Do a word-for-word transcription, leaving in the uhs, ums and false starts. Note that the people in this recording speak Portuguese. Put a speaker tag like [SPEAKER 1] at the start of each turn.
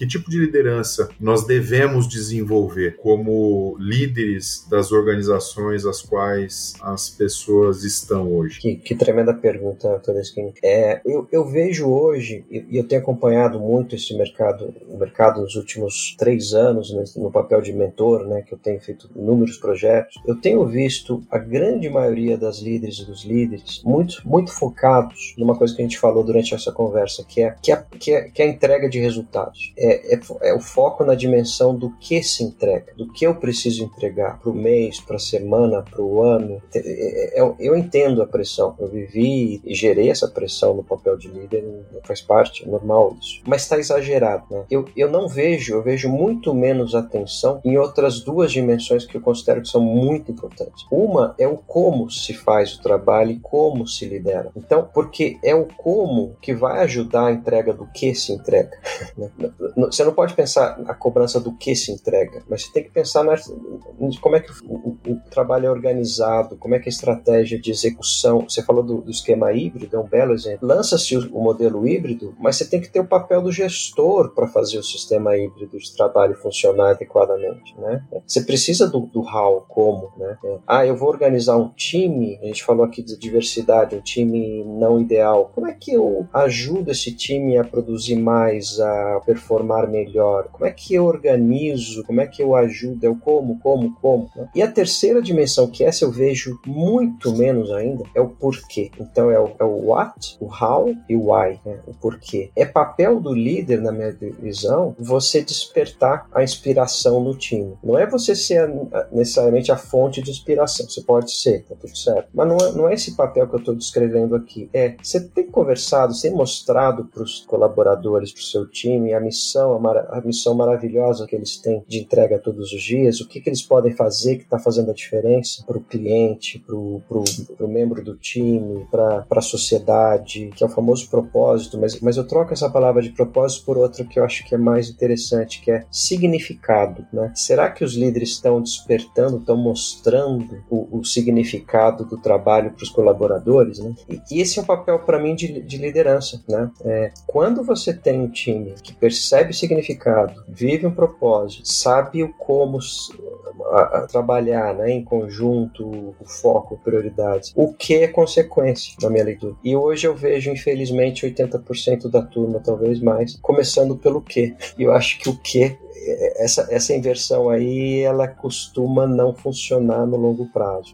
[SPEAKER 1] Que tipo de liderança nós devemos desenvolver como líderes das organizações às quais as pessoas estão hoje?
[SPEAKER 2] Que, que tremenda pergunta, Toreskin. É, eu, eu vejo hoje, e eu tenho acompanhado muito esse mercado, o mercado nos últimos três anos, né, no papel de mentor, né, que eu tenho feito inúmeros projetos, eu tenho visto a grande maioria das líderes e dos líderes muito, muito focados numa coisa que a gente falou durante essa conversa, que é, que é, que é, que é a entrega de resultados. É, é, é o foco na dimensão do que se entrega, do que eu preciso entregar para o mês, para a semana, para o ano. Eu, eu entendo a pressão, eu vivi e gerei essa pressão no papel de líder, faz parte, é normal isso. Mas está exagerado, né? Eu, eu não vejo, eu vejo muito menos atenção em outras duas dimensões que eu considero que são muito importantes. Uma é o como se faz o trabalho e como se lidera. Então, porque é o como que vai ajudar a entrega do que se entrega. Você não pode pensar na cobrança do que se entrega, mas você tem que pensar na, como é que o, o, o trabalho é organizado, como é que a estratégia de execução. Você falou do, do esquema híbrido, é um belo exemplo. Lança-se o, o modelo híbrido, mas você tem que ter o papel do gestor para fazer o sistema híbrido de trabalho funcionar adequadamente, né? Você precisa do, do how, como, né? Ah, eu vou organizar um time, a gente falou aqui de diversidade, um time não ideal. Como é que eu ajudo esse time a produzir mais, a performar melhor? Como é que eu organizo? Como é que eu ajudo? É o como, como, como, né? E a terceira dimensão, que essa eu vejo muito menos ainda, é o porquê. Então é o, é o what, o how e o why, né? O porquê. É papel do líder, na minha visão, você despertar a inspiração no time. Não é você ser a, necessariamente a fonte de inspiração. Você pode ser, tá tudo certo. Mas não é, não é esse papel que eu estou descrevendo aqui. É, você tem conversado, você tem mostrado para os colaboradores, para o seu time, a missão, a, mara, a missão maravilhosa que eles têm de entrega todos os dias, o que, que eles podem fazer que está fazendo a diferença para o cliente, para o membro do time, para a sociedade, que é o famoso propósito, mas, mas eu troco essa palavra de propósito por outra que eu acho que é mais interessante, que é significado, né? Será que os líderes estão despertando, estão mostrando o, o significado do trabalho para os colaboradores, né? E, e esse é um papel para mim de, de liderança, né? É, quando você tem um time que percebe significado, vive um propósito, sabe o como a, a trabalhar, né, em conjunto, o foco, prioridades, o que é consequência na minha leitura. E hoje eu vejo, infelizmente, oitenta por cento da turma, talvez mais, começando pelo que. E eu acho que o que, essa, essa inversão aí, ela costuma não funcionar no longo prazo.